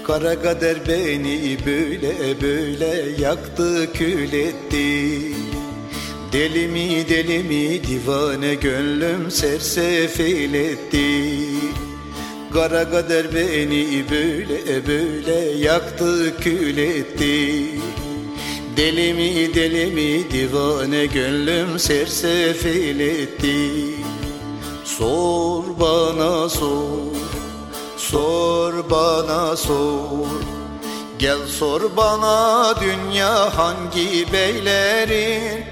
Kara kader beni böyle böyle yaktı kül etti. Deli mi deli mi divane gönlüm sersefil etti. Kara kader beni böyle böyle yaktı kül etti. Deli mi deli mi divane gönlüm sersefil etti. Sor bana sor, sor bana sor. Gel sor bana dünya hangi beylerin.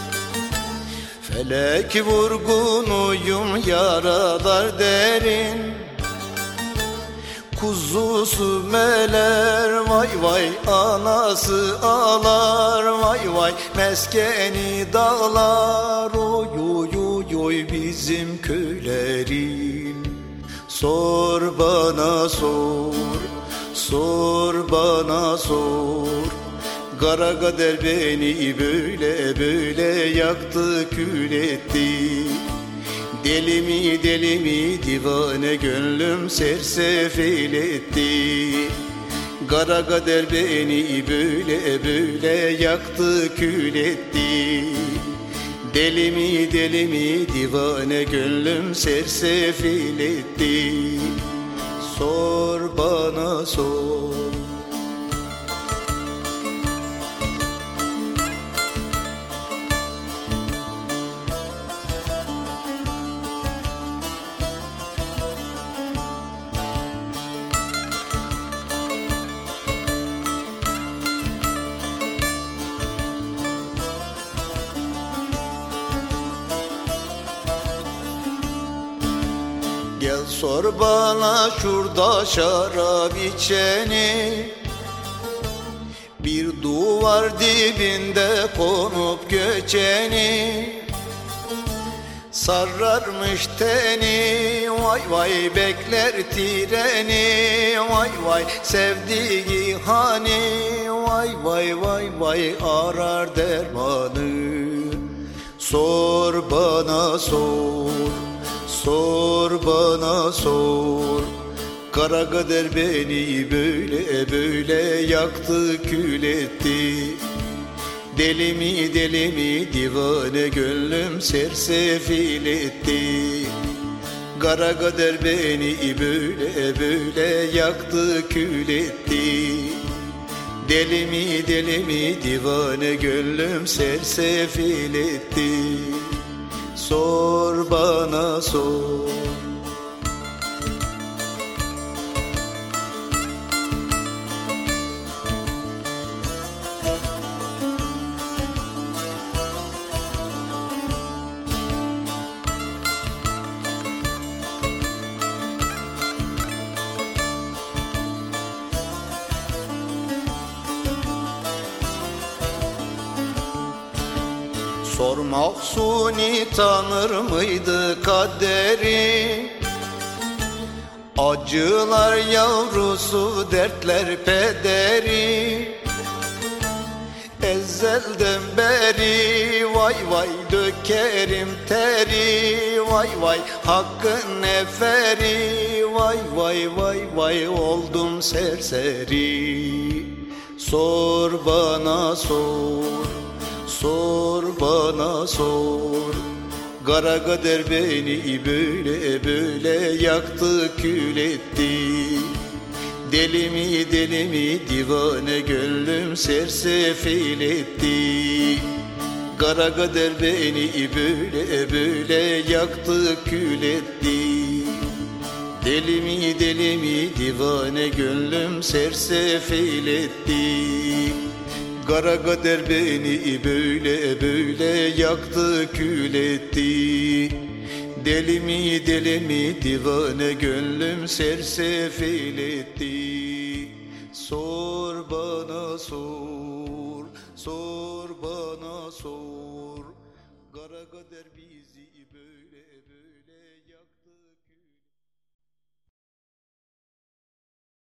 Felek vurgunuyum yaralar derin. Kuzusu meler vay vay, anası ağlar vay vay, meskeni dağlar oy oy oy oy bizim köylerin. Sor bana sor, sor bana sor. Kara kader beni böyle böyle yaktı kül etti. Deli mi deli mi divane gönlüm sersefil etti. Kara kader beni böyle böyle yaktı kül etti. Deli mi deli mi divane gönlüm sersefil etti. Sor bana sor. Gel sor bana şurada şarap içeni. Bir duvar dibinde konup göçeni. Sararmış teni vay vay, bekler treni vay vay, sevdiği hani vay vay vay vay, arar dermanı. Sor bana sor, sor bana sor. Kara kader beni böyle böyle yaktı kül etti. Deli mi deli mi divane gönlüm sersefil etti. Kara kader beni böyle böyle yaktı kül etti. Deli mi deli mi divane gönlüm sersefil etti. Sor bana sor. Sor Mahsuni tanır mıydı kaderi? Acılar yavrusu, dertler pederi. Ezelden beri vay vay dökerim teri vay vay, hakkın neferi vay vay vay vay, oldum serseri. Sor bana sor, sor bana sor. Kara kader beni böyle böyle yaktı kül etti. Deli mi deli mi divane gönlüm sersefil etti. Kara kader beni böyle böyle yaktı kül etti. Deli mi deli mi divane gönlüm sersefil etti. Kara kader beni böyle böyle yaktı kül etti. Deli mi deli mi divane gönlüm sersefil etti. Sor bana sor, sor bana sor. Kara kader bizi böyle